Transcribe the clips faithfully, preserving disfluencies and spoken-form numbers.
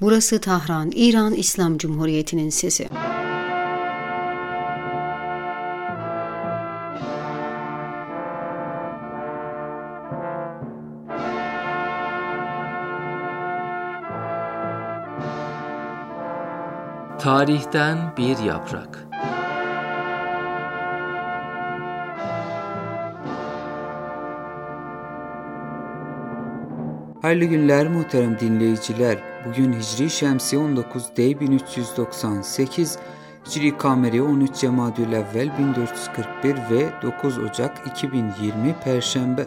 Burası Tahran, İran İslam Cumhuriyeti'nin sesi. Tarihten bir yaprak. Hayırlı günler muhterem dinleyiciler. Bugün Hicri Şemsi on dokuz D bin üç yüz doksan sekiz, Hicri Kameri on üç Cemadülevvel bin dört yüz kırk bir ve dokuz Ocak iki bin yirmi Perşembe.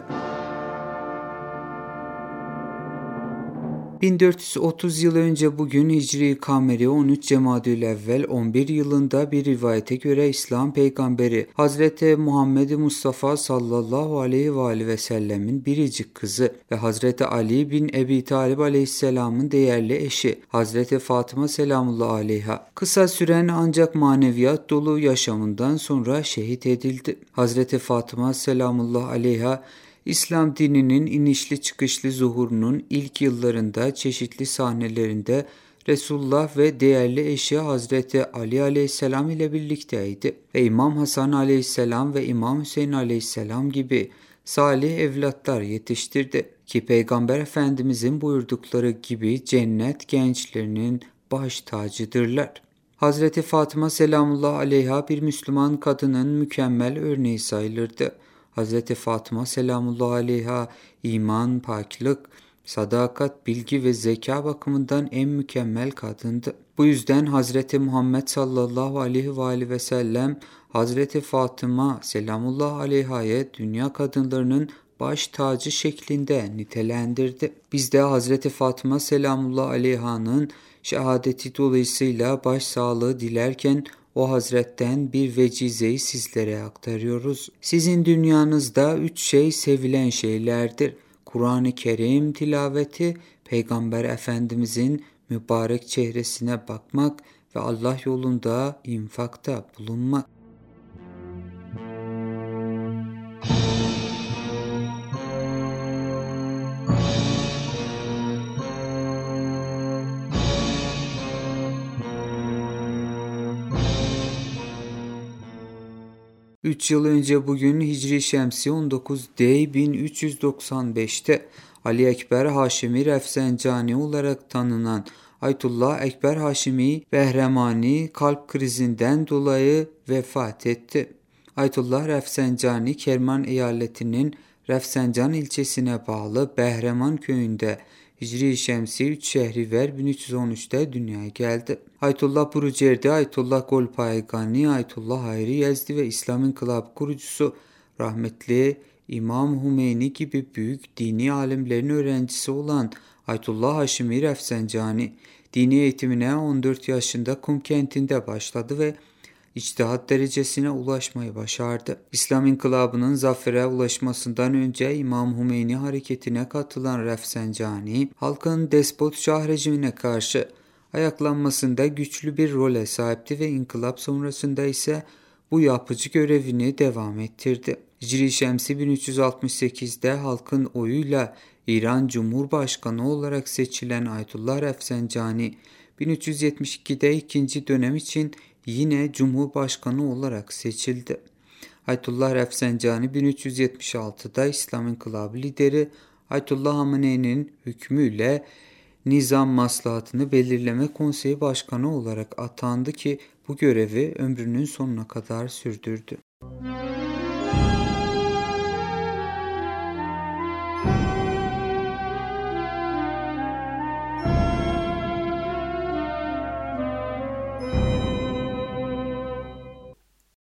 bin dört yüz otuz yıl önce bugün Hicri Kameri on üç Cemadülevvel on bir yılında bir rivayete göre İslam peygamberi Hazreti Muhammed Mustafa sallallahu aleyhi ve aleyhi ve sellemin biricik kızı ve Hazreti Ali bin Ebi Talib aleyhisselamın değerli eşi Hazreti Fatıma selamullah aleyha kısa süren ancak maneviyat dolu yaşamından sonra şehit edildi. Hazreti Fatıma selamullah aleyha İslam dininin inişli çıkışlı zuhurunun ilk yıllarında çeşitli sahnelerinde Resulullah ve değerli eşi Hazreti Ali aleyhisselam ile birlikteydi ve İmam Hasan aleyhisselam ve İmam Hüseyin aleyhisselam gibi salih evlatlar yetiştirdi ki Peygamber Efendimizin buyurdukları gibi cennet gençlerinin baş tacıdırlar. Hazreti Fatıma selamullah aleyha bir Müslüman kadının mükemmel örneği sayılırdı. Hazreti Fatıma selamullah aleyha iman, paklık, sadakat, bilgi ve zeka bakımından en mükemmel kadındı. Bu yüzden Hazreti Muhammed sallallahu aleyhi ve aleyhi ve sellem Hazreti Fatıma selamullah aleyha'ya dünya kadınlarının baş tacı şeklinde nitelendirdi. Biz de Hazreti Fatıma selamullah aleyha'nın şehadeti dolayısıyla başsağlığı dilerken o hazretten bir vecizeyi sizlere aktarıyoruz. Sizin dünyanızda üç şey sevilen şeylerdir. Kur'an-ı Kerim tilaveti, Peygamber Efendimizin mübarek çehresine bakmak ve Allah yolunda infakta bulunmak. üç yıl önce bugün Hicri Şemsi on dokuz D bin üç yüz doksan beşte Ali Ekber Haşimi Refsencani olarak tanınan Ayetullah Ekber Haşimi Behremani kalp krizinden dolayı vefat etti. Ayetullah Refsencani Kerman eyaletinin Refsencan ilçesine bağlı Behreman köyünde Hicri Şemsi üç Şehriver bin üç yüz on üçte dünyaya geldi. Ayetullah Burucerdi, Ayetullah Golpaygani, Ayetullah Hayri Yezdi ve İslam İnkılabı kurucusu rahmetli İmam Hümeyni gibi büyük dini alimlerin öğrencisi olan Ayetullah Haşimi Refsencani, dini eğitimine on dört yaşında Kum kentinde başladı ve İçtihat derecesine ulaşmayı başardı. İslam İnkılabı'nın zafere ulaşmasından önce İmam Hümeyni hareketine katılan Refsencani, halkın despot şah rejimine karşı ayaklanmasında güçlü bir role sahipti ve inkılap sonrasında ise bu yapıcı görevini devam ettirdi. Hicri Şemsi bin üç yüz altmış sekizde halkın oyuyla İran Cumhurbaşkanı olarak seçilen Ayetullah Refsencani, bin üç yüz yetmiş ikide ikinci dönem için yine Cumhurbaşkanı olarak seçildi. Ayetullah Refsencani bin üç yüz yetmiş altıda İslam İnkılabı lideri Ayetullah Hamene'nin hükmüyle Nizam Maslahatını Belirleme Konseyi Başkanı olarak atandı ki bu görevi ömrünün sonuna kadar sürdürdü.